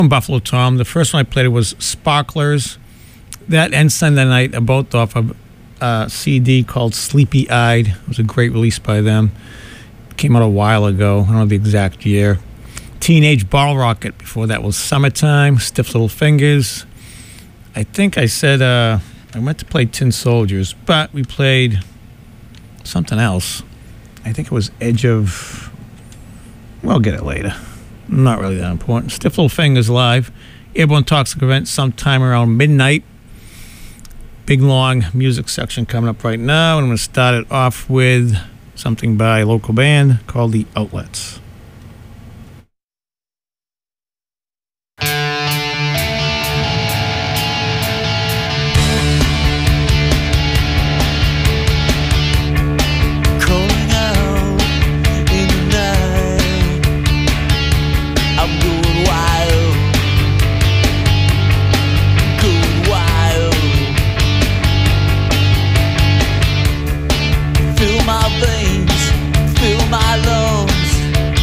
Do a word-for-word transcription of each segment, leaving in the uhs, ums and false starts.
From Buffalo Tom. The first one I played was Sparklers. That and Sunday Night are both off of a C D called Sleepy Eyed. It was a great release by them. It came out a while ago. I don't know the exact year. Teenage Bottle Rocket. Before that was Summertime. Stiff Little Fingers. I think I said uh, I meant to play Tin Soldiers, but we played something else. I think it was Edge of... We'll get it later. Not really that important. Stiff Little Fingers live. Airborne Toxic Event sometime around midnight. Big, long music section coming up right now. And I'm going to start it off with something by a local band called The Outlets. My veins, fill my lungs.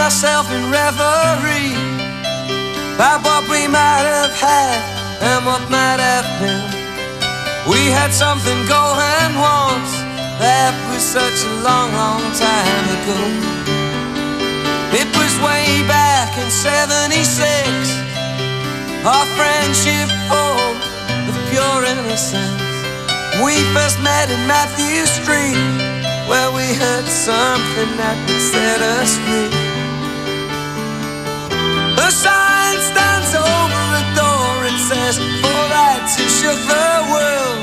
myself in reverie about what we might have had and what might have been. We had something going once that was such a long, long time ago. It was way back in seventy-six, our friendship full of pure innocence. We first met in Matthew Street, where we heard something that would set us free. A sign stands over a door, it says, for that's who shook the world.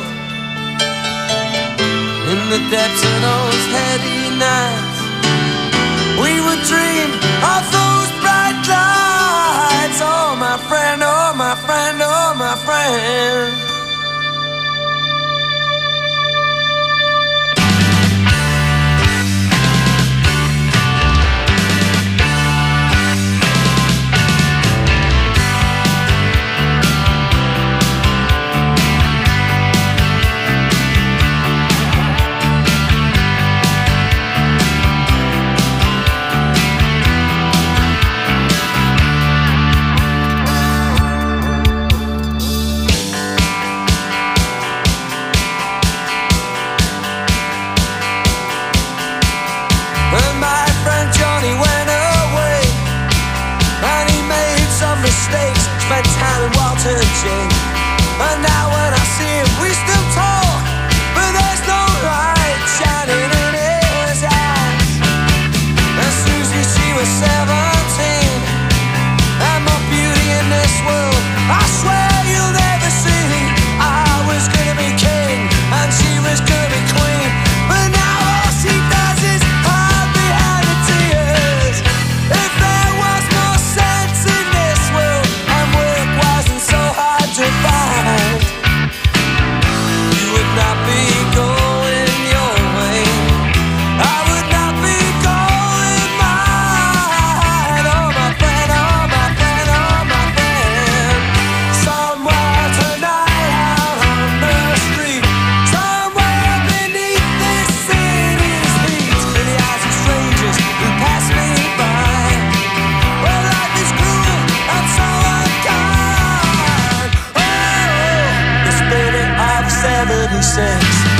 In the depths of those heady nights, we would dream of those bright lights. Oh my friend, oh my friend, oh my friend. Mistakes, spent time in Walton J. And now when I see him, we still talk, but there's no light shining in his eyes. And Susie, she was seventeen, and my beauty in this world, I swear you'll never see. I was gonna be king, and she was gonna be queen, but now all she does is hide behind the tears. If there was more sense in this world, and work wasn't so hard to find, you would not be going your way, I would not be going mine. Oh my friend, oh my friend, oh my friend. Somewhere tonight out on the street, somewhere beneath this city's heat, in the eyes of strangers who pass me by, well, life is cruel and so unkind. Oh, the spirit of seventy-six.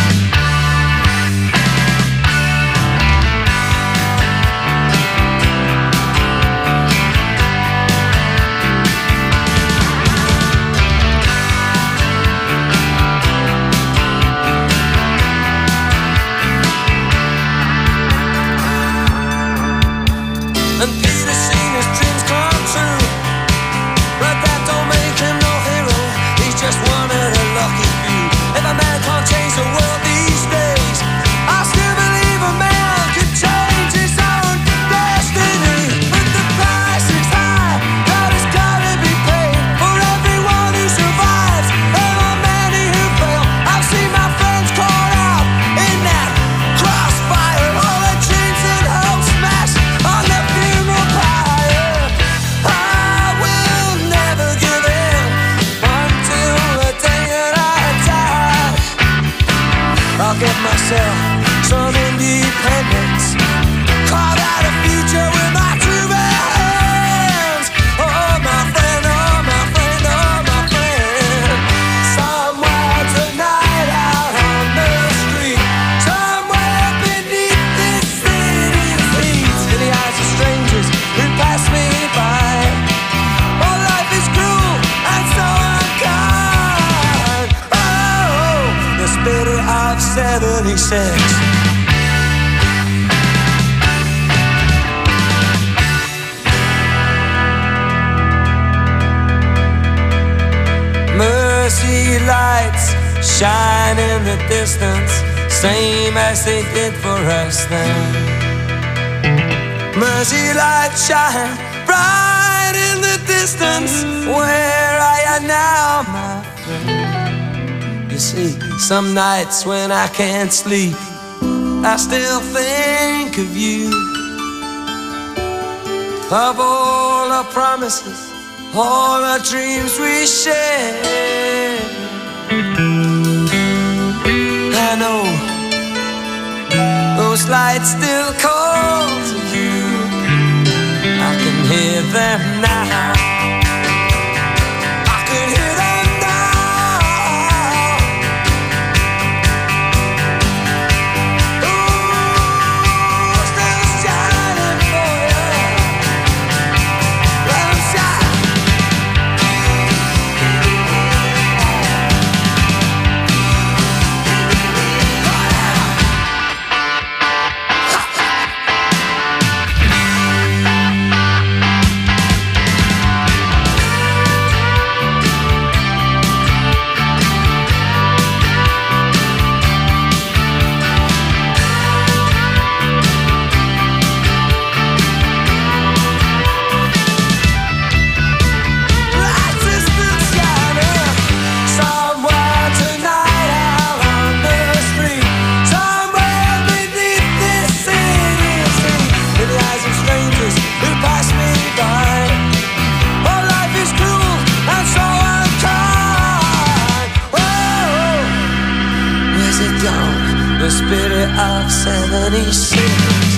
And Peter's seen his dreams come true, but that don't make him no hero. He's just one of the lucky few. If a man can't change the world these days, I still believe a man could change his own destiny. But the price is high, that has gotta be paid for everyone who survives. There are many who fail. I've seen my friends caught out in that crossfire, all their dreams and hopes smashed on the funeral pyre. I will never give in until the day that I die. I'll get myself some independence, carve out a future with my two bare hands. Oh my friend, oh my friend, oh my friend. Somewhere tonight out on the street, somewhere beneath this city's heat, in the eyes of strangers who pass me by, oh, life is cruel and so unkind. Oh, the spirit of seventy-six. Mercy lights shine in the distance, same as they did for us then. Mercy lights shine bright in the distance, where I am now, my friend. You see, some nights when I can't sleep, I still think of you, of all our promises, all our dreams we shared. I know those lights still call to you. hear them now. I can hear them now. Ooh, still shining for you. Let them shine. The spirit of seventy-six.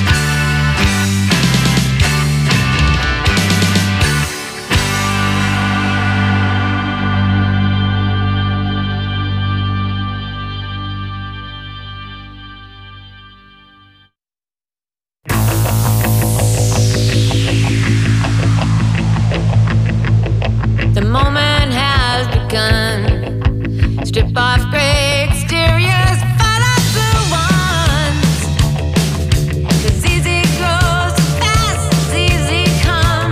The moment has begun. Strip off gray exteriors, follow blue ones. 'Cause easy goes fast, it's easy come.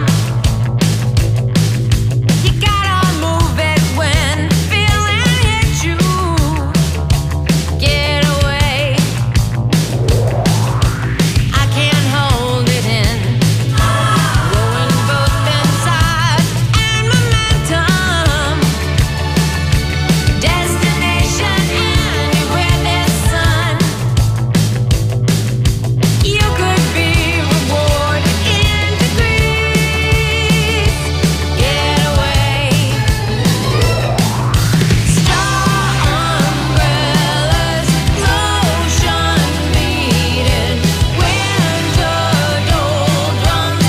You gotta move it when feeling hits you. Get away. I can't hold it in. Going both inside and momentum. Destination anywhere there's sun. You could be rewarded in degrees. Get away. Star umbrellas, motion meeting, winter doldrums,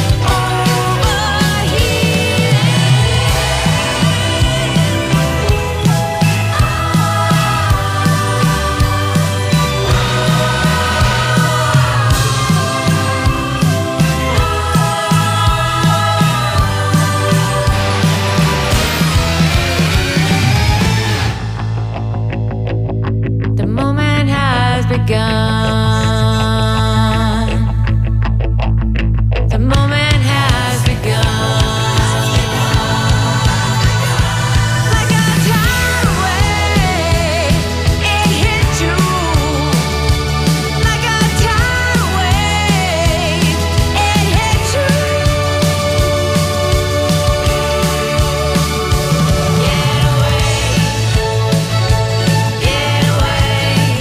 the moment has begun. The moment has begun. Like a tidal wave, it hit you. Like a tidal wave, it hit you. Get away. Get away.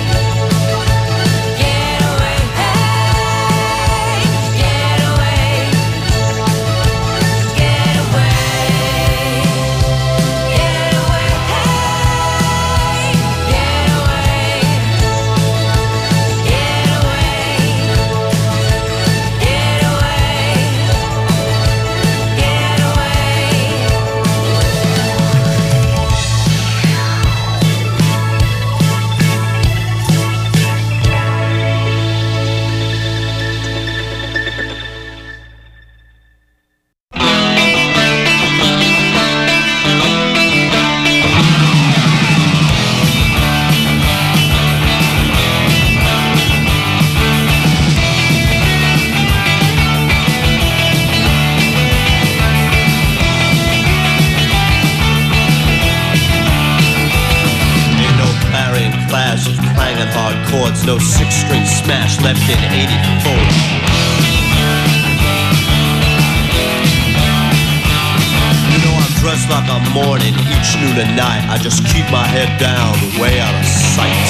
Get away. Hey, get away. Get away. Get away. Hey, get away. Get away. Get away. Get Ain't no clarion clash, just clanging hard chords. No six-string smash left in eighty-four. You know I'm dressed like I'm mourning each noon and night. I just keep my head down, way out of sight.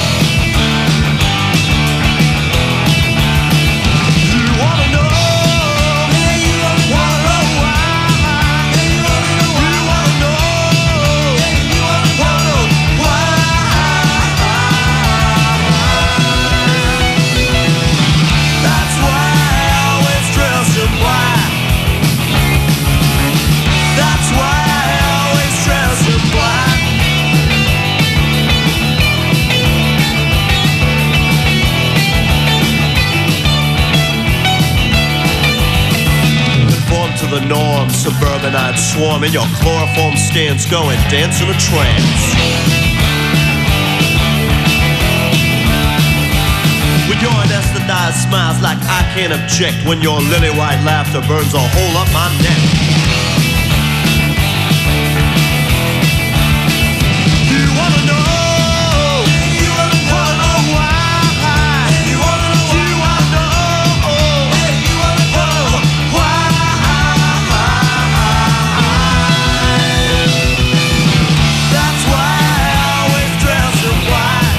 You wanna know? Yeah, you wanna know why? Yeah, you wanna know why? You wanna know? Yeah, you wanna know why? That's why I always dress in black. suburbanites swarm in your chloroform skins, go and dance in a trance. With your anesthetized smiles like I can't object, when your lily white laughter burns a hole up my neck. You wanna know? You wanna know why? You wanna know? You wanna know? You wanna know why? That's why I always dress in white.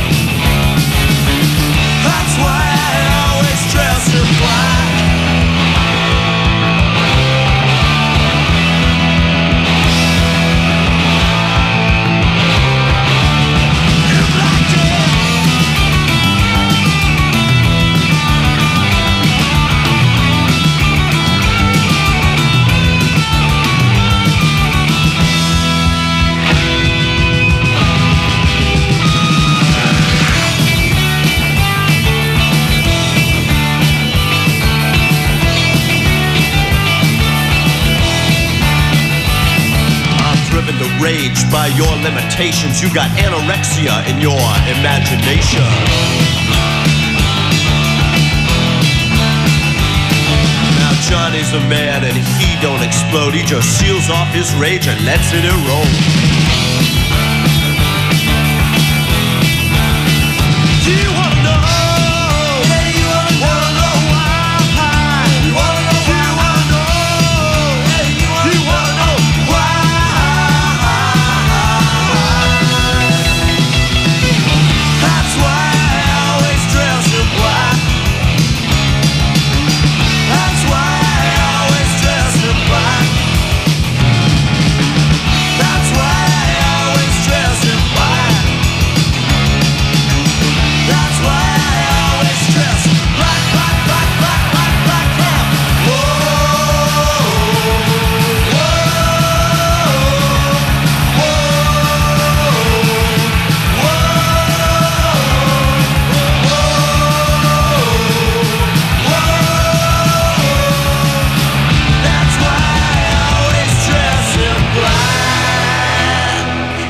That's why I always dress in white. Rage by your limitations. You got anorexia in your imagination. Now Johnny's a man and he don't explode. He just seals off his rage and lets it erode. Do you wanna know? Yeah, you wanna, wanna know why? You wanna know why? You wanna know? Yeah, you wanna, you wanna know why? That's why I always dress in black. That's why I always dress in black. That's why I always dress in black. That's why I always dress black, black, black, black, black, black, black. Whoa, that's why I always dress in black.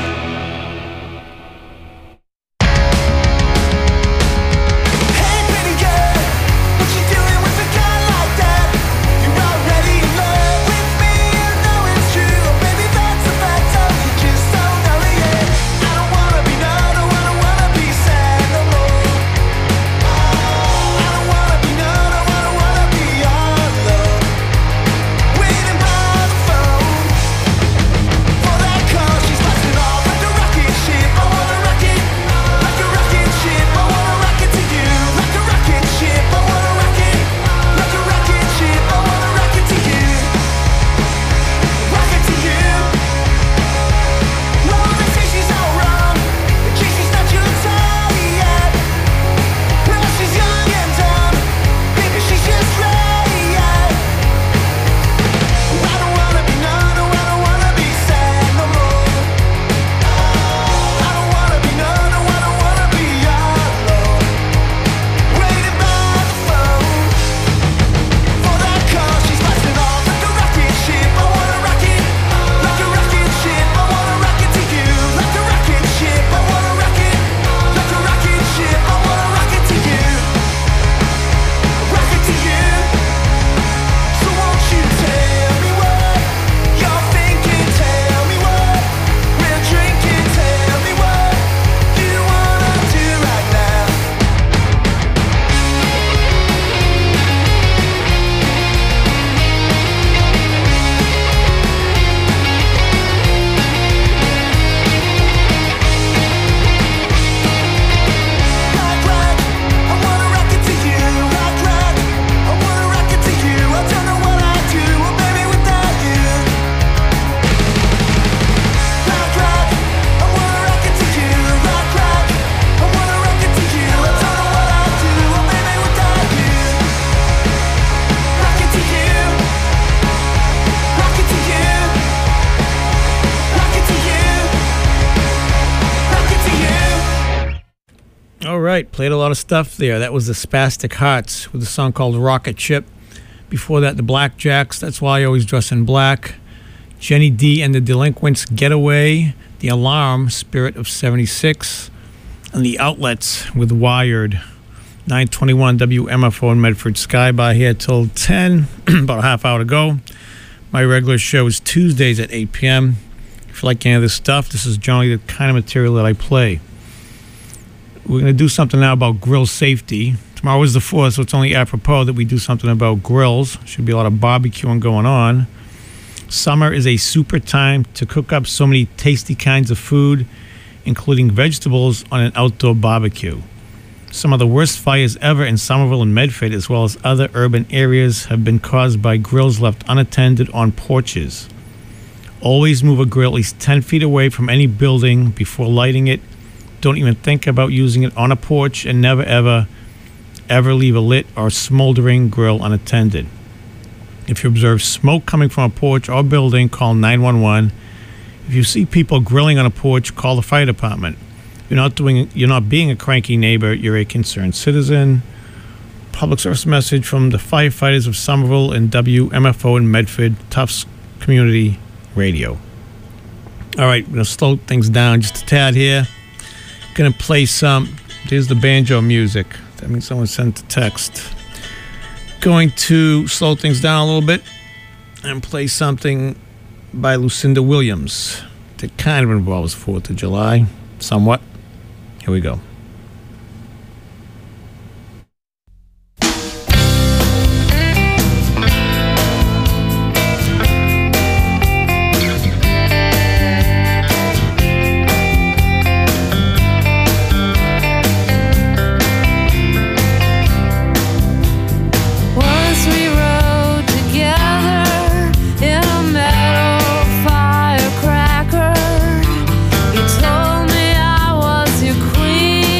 Hey, pretty girl, what you doing with a guy like that? You're already in love with me, I know it's true. Baby, that's a fact, oh, you just don't know it yet. I don't wanna be no, no, I don't wanna be sad no more. I don't wanna be no, no, I don't wanna be alone. Waiting by the phone for that call, she's blasting off like a rocket ship. I wanna rock it like a rocket ship. I wanna rock it to you like a rocket ship. I wanna rock it like a rocket ship. I wanna rock it to you, rock it to you. Well, they say she's all wrong, in case she's not your type yet. Well, she's young and dumb, maybe she's just ready yet. I don't wanna be no, no, I don't wanna be sad no more. I don't wanna be no, no, I don't wanna be alone. Waiting by the phone for that call, she's blasting off like a rocket ship. I wanna rock it like a rocket ship. I wanna rock it to you like a rocket ship. I wanna rock it like a rocket ship. I wanna rock it to you, rock it to you. So won't you tell me what you're thinking? Tell me what we're drinking. Tell me what you wanna do right now. Rock, rock, I wanna rock it to you. Rock, rock, I wanna rock it to you. I don't know what I'd do, oh baby, without you. Rock, rock, I wanna rock it to you. Rock, rock, I wanna rock it to you. I don't know what I'd do, oh baby, without you. Rock it to you, rock it to you, rock it to you, rock it to you. All right, played a lot of stuff there. That was the Spastic Hearts with a song called Rocket Ship. Before that, the Blackjacks, That's Why I Always Dress in Black. Jenny D and the Delinquents, Getaway. The Alarm, Spirit of seventy-six. And the Outlets with Wired. nine twenty-one W M F O in Medford. Sky by here till ten, about a half hour to go. My regular show is Tuesdays at eight p.m. If you like any of this stuff, this is generally the kind of material that I play. We're going to do something now about grill safety. Tomorrow is the fourth, so it's only apropos that we do something about grills. Should be a lot of barbecuing going on. Summer is a super time to cook up so many tasty kinds of food, including vegetables, on an outdoor barbecue. Some of the worst fires ever in Somerville and Medford, as well as other urban areas, have been caused by grills left unattended on porches. Always move a grill at least ten feet away from any building before lighting it. Don't even think about using it on a porch, and never ever, ever leave a lit or smoldering grill unattended. If you observe smoke coming from a porch or building, call nine one one. If you see people grilling on a porch, call the fire department. You're not doing. You're not being a cranky neighbor. You're a concerned citizen. Public service message from the firefighters of Somerville and W M F O in Medford, Tufts Community Radio. All right, we're going to slow things down just a tad here. Going to play some. There's the banjo music. That means someone sent a text. Going to slow things down a little bit and play something by Lucinda Williams that kind of involves fourth of July, somewhat. Here we go. Once we rode together in a metal firecracker. You told me I was your queen.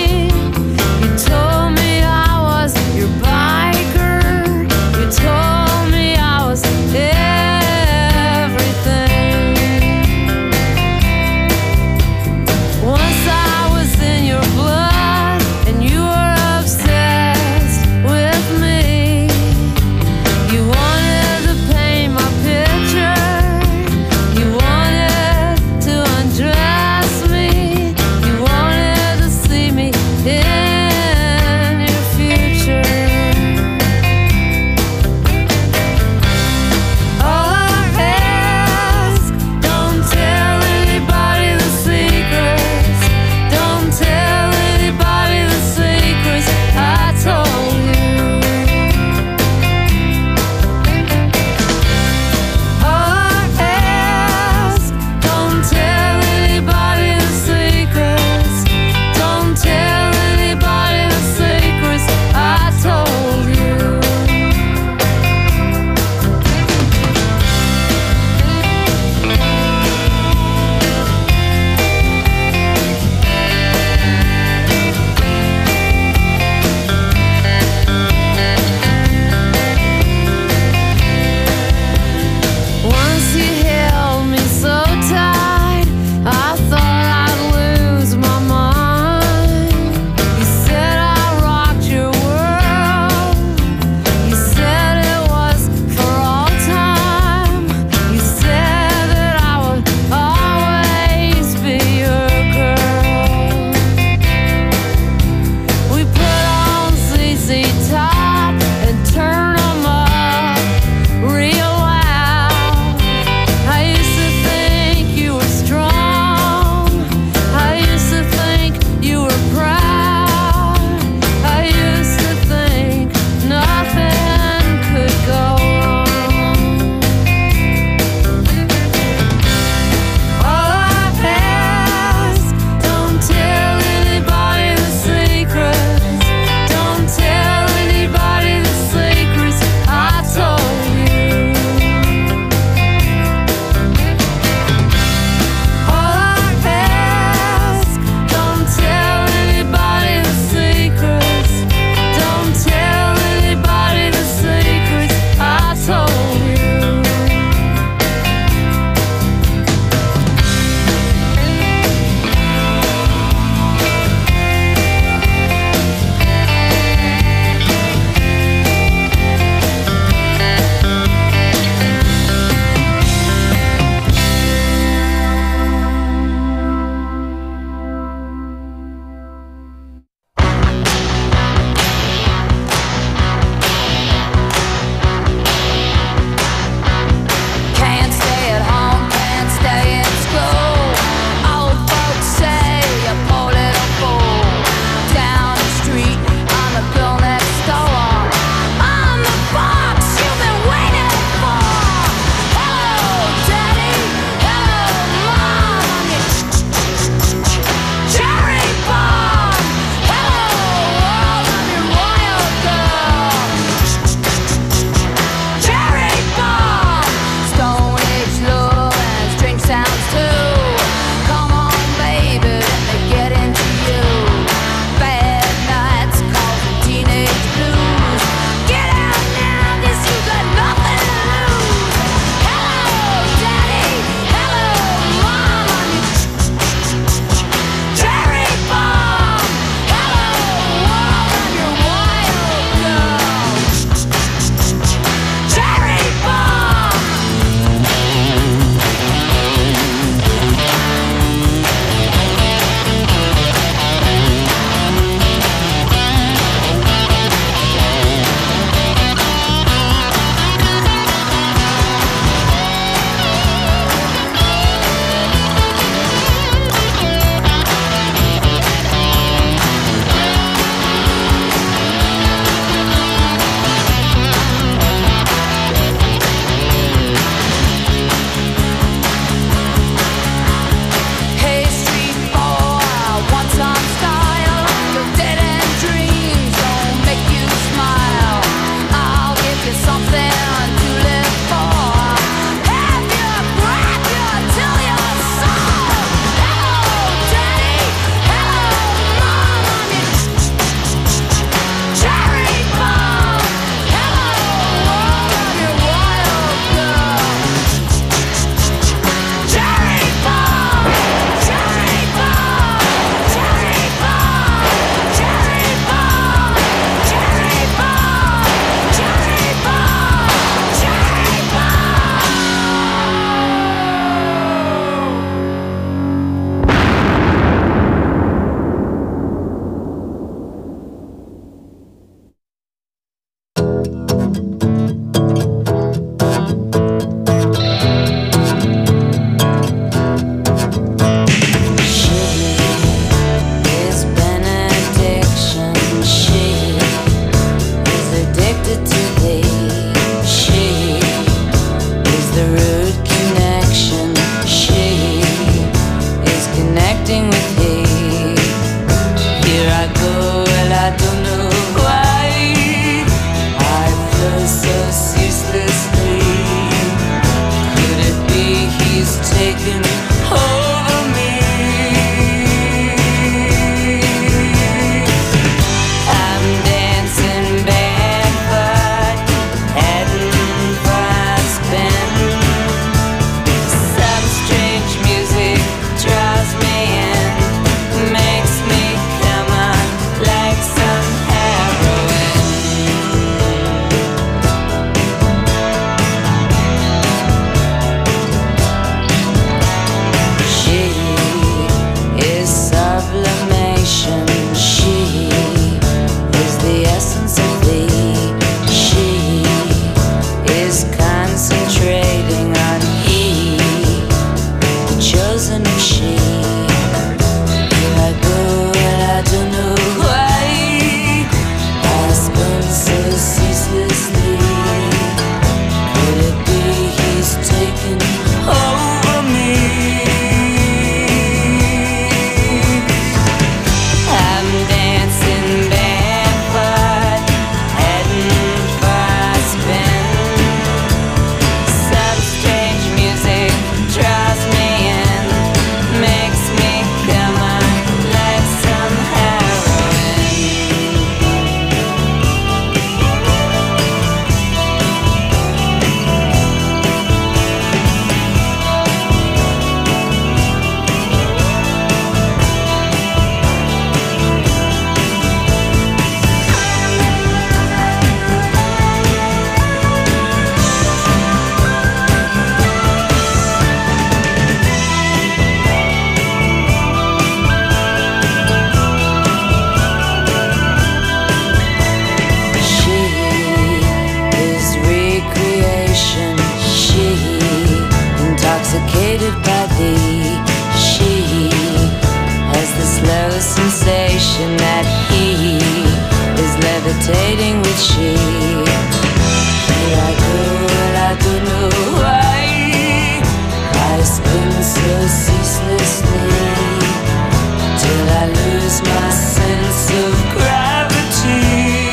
sensation that he is levitating with she. And I go, and I don't know why I spin so ceaselessly till I lose my sense of gravity.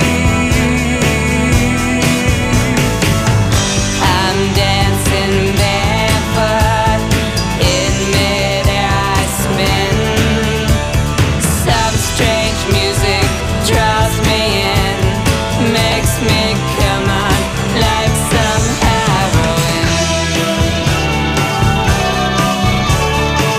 I'm dancing barefoot in midair. I spin. Some strange music draws me in, makes me come on like some heroin.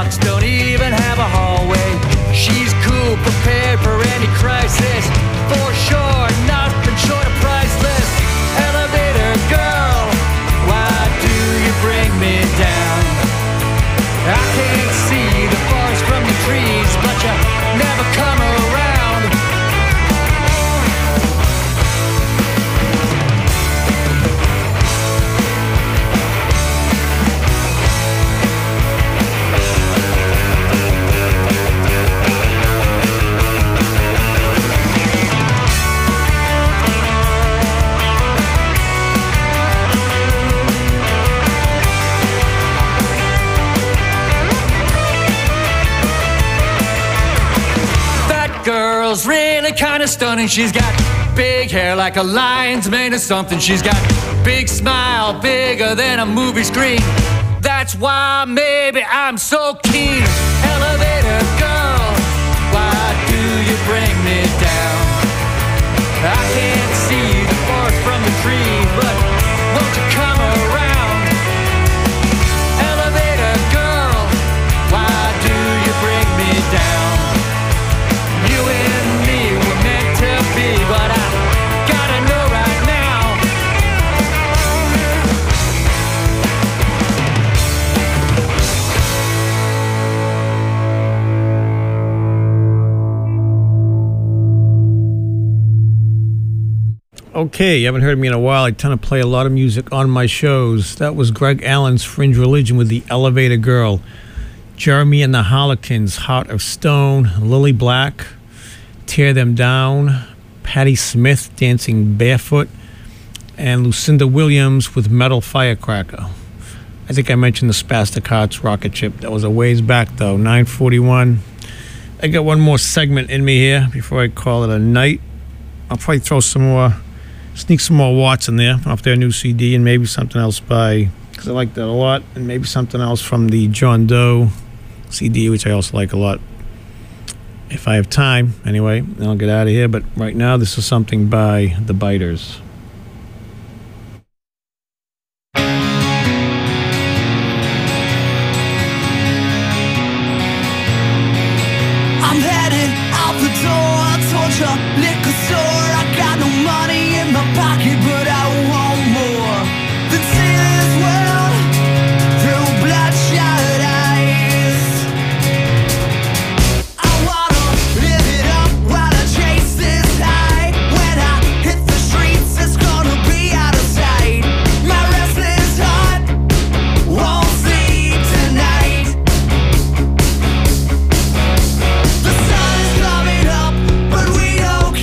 sidewalks don't even have a hallway. She's cool, prepared for any crisis. For sure, nothing short of priceless. Elevator girl, why do you bring me down? I can't see the forest from the trees, but you never come around. Girl's really kinda stunning. She's got big hair like a lion's mane of something. She's got big smile, bigger than a movie screen. That's why maybe I'm so keen. Elevator girl, why do you bring me down? I can't see the forest from the trees, but won't you come around? Elevator girl, why do you bring me down? You and me were meant to be, but I gotta know right now. Okay, you haven't heard me in a while. I tend to play a lot of music on my shows. That was Greg Allen's Fringe Religion with the Elevator Girl. Jeremy and the Harlequins, Heart of Stone, Lily Black, Tear Them Down, Patti Smith, Dancing Barefoot, and Lucinda Williams with Metal Firecracker. I think I mentioned the Spastic Hearts Rocket Ship. That was a ways back, though, nine forty-one. I got one more segment in me here before I call it a night. I'll probably throw some more, sneak some more Watts in there off their new C D, and maybe something else by, because I like that a lot, and maybe something else from the John Doe C D, which I also like a lot. If I have time, anyway, then I'll get out of here. But right now, this is something by The Biters. I'm heading out the door towards your liquor store. I got no money in my pocket, but I want more than see this world through bloodshot eyes. I wanna live it up while I chase this high. When I hit the streets, it's gonna be out of sight. My restless heart won't sleep tonight. The sun is coming up, but we don't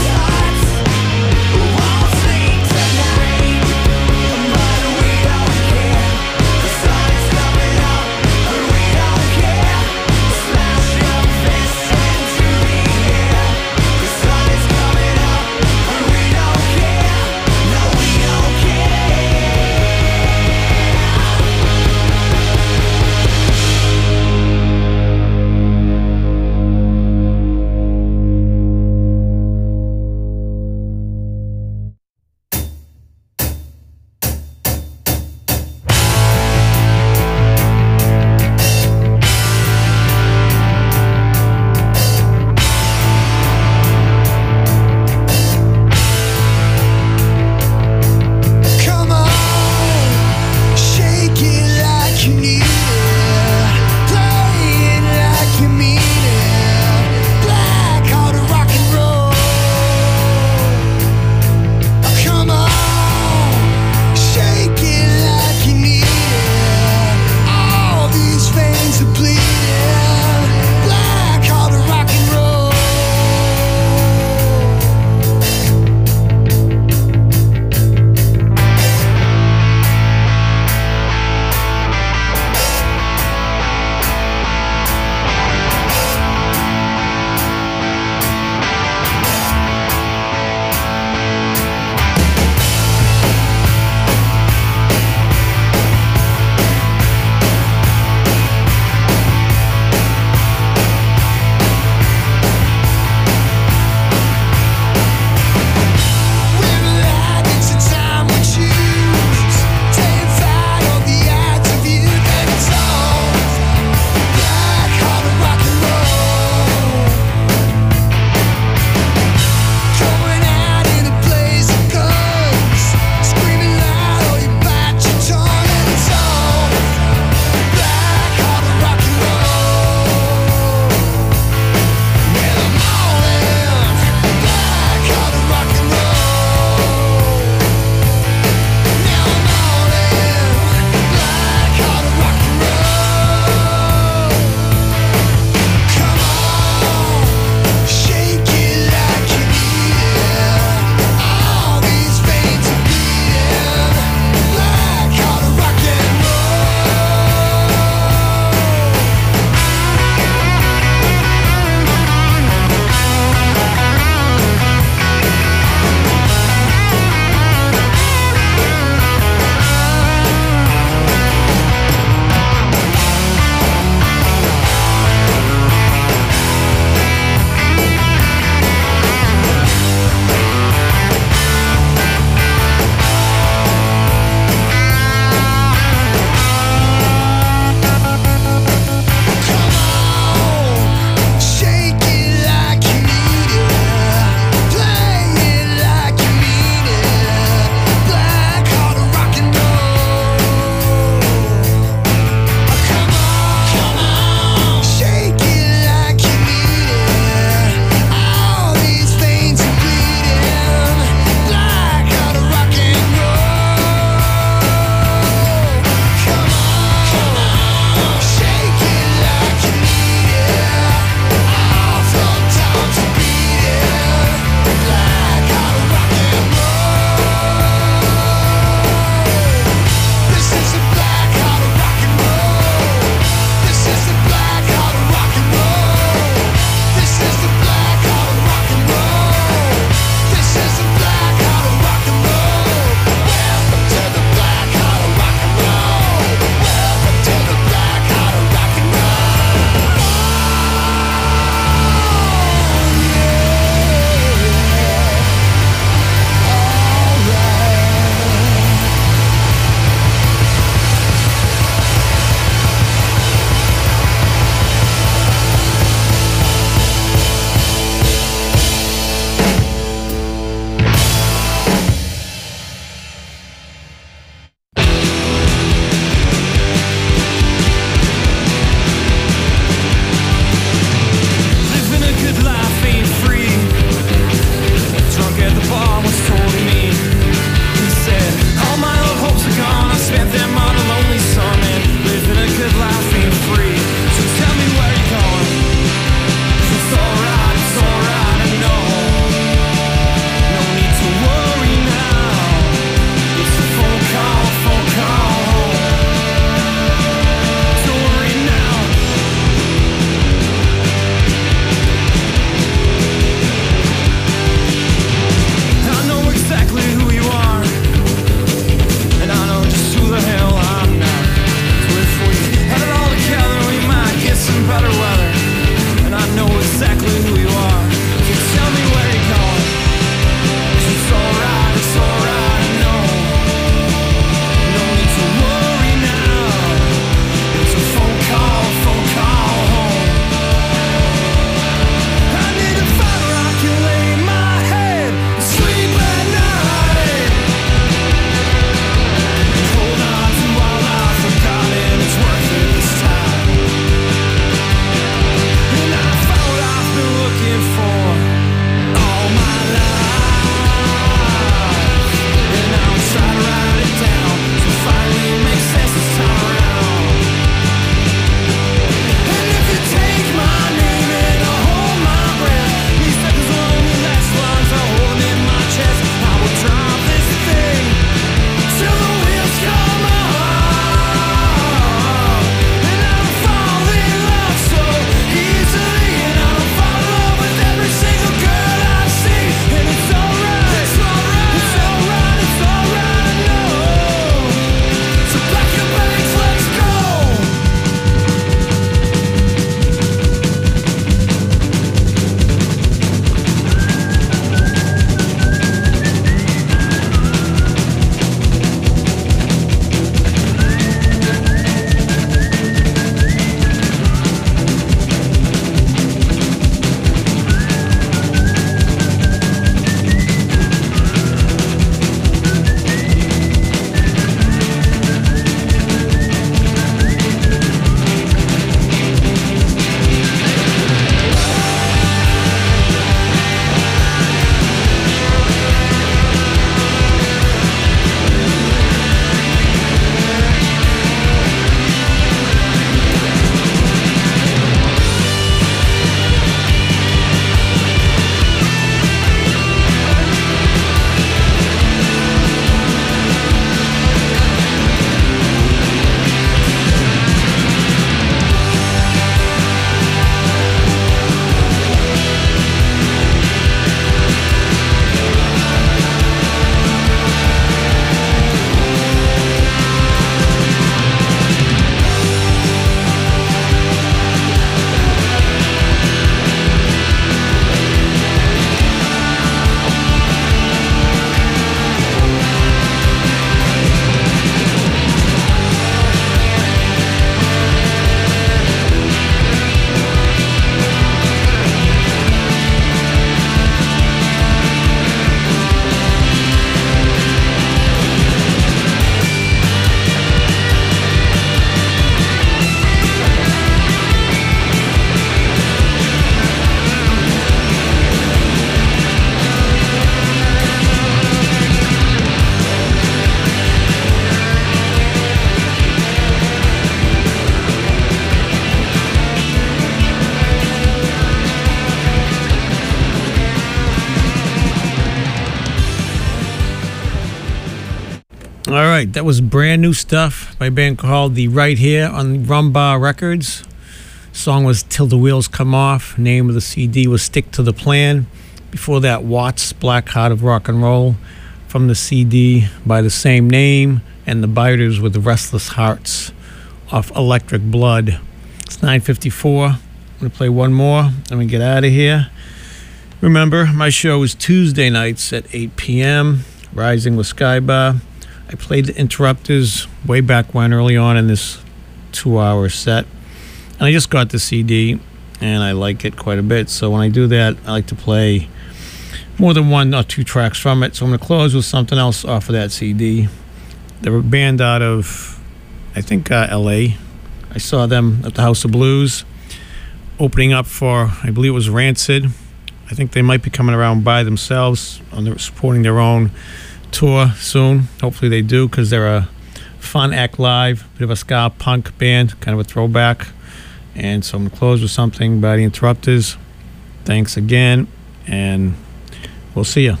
All right, that was brand new stuff by a band called The Right Here on Rumbar Records. Song was Till the Wheels Come Off. Name of the C D was Stick to the Plan. Before that, Watts, Black Heart of Rock and Roll, from the C D by the same name, and The Biters with Restless Hearts off Electric Blood. It's nine fifty-four. I'm going to play one more, then we get out of here. Remember, my show is Tuesday nights at eight p.m., Rising with Skybar. I played the Interrupters way back when, early on in this two-hour set. And I just got the C D, and I like it quite a bit. So when I do that, I like to play more than one or two tracks from it. So I'm going to close with something else off of that C D. They're a band out of, I think, uh, L A. I saw them at the House of Blues, opening up for, I believe it was Rancid. I think they might be coming around by themselves, on their, supporting their own tour soon. Hopefully they do, because they're a fun act live, bit of a ska punk band, kind of a throwback. And so I'm going to close with something by the Interrupters. Thanks again, and we'll see you.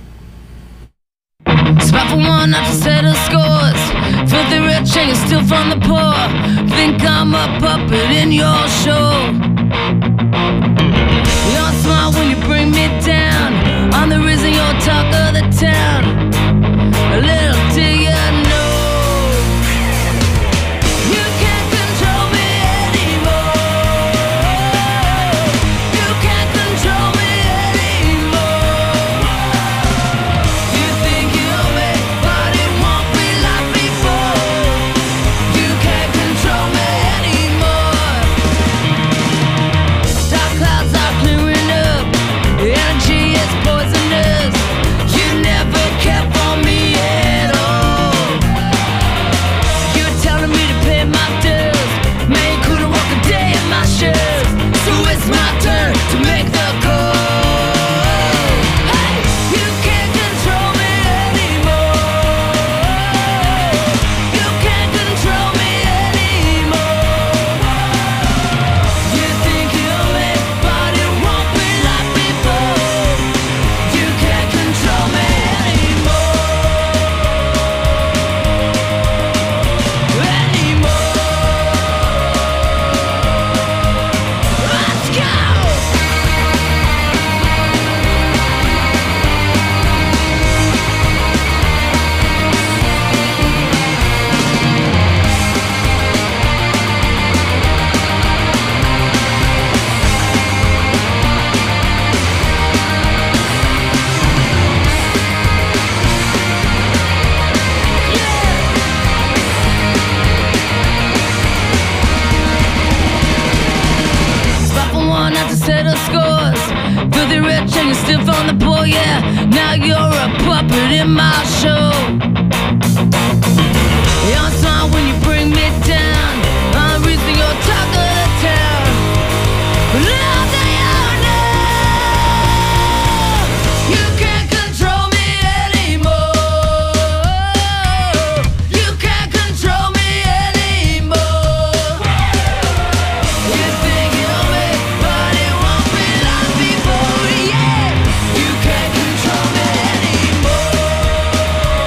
Spot for one, not to settle scores. Filthy rich and you're still from the poor. Think I'm a puppet in your show. You're smart when you bring me down. I'm the reason you're talk of the town. A little do you know, you can't control me anymore. You can't control me anymore. You think you'll make, but it won't be like before. You can't control me anymore. Dark clouds are clearing up. The energy is poisonous. You never kept on me at all. You're telling me to pay my dues. Man, you couldn't walk a day in my shoes. So it's my turn to make the call. Hey, you can't control me anymore. You can't control me anymore. You think you'll make, but it won't be like before. You can't control me anymore. Anymore. Let's go. Spot for one, not to settle scores. Filthy rich and you're still from the poor, yeah. Now you're a puppet in my show. You're smart when you bring me down. I'm the reason you're talk of the town. Little do you know, you can't control me anymore. You can't control me anymore. You think you'll make, but it won't be like before. Yeah, you can't control me anymore.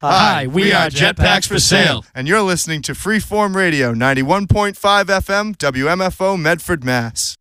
Hi, we are Jetpacks for Sale. And you're listening to Freeform Radio, ninety-one point five F M, W M F O, Medford, Mass.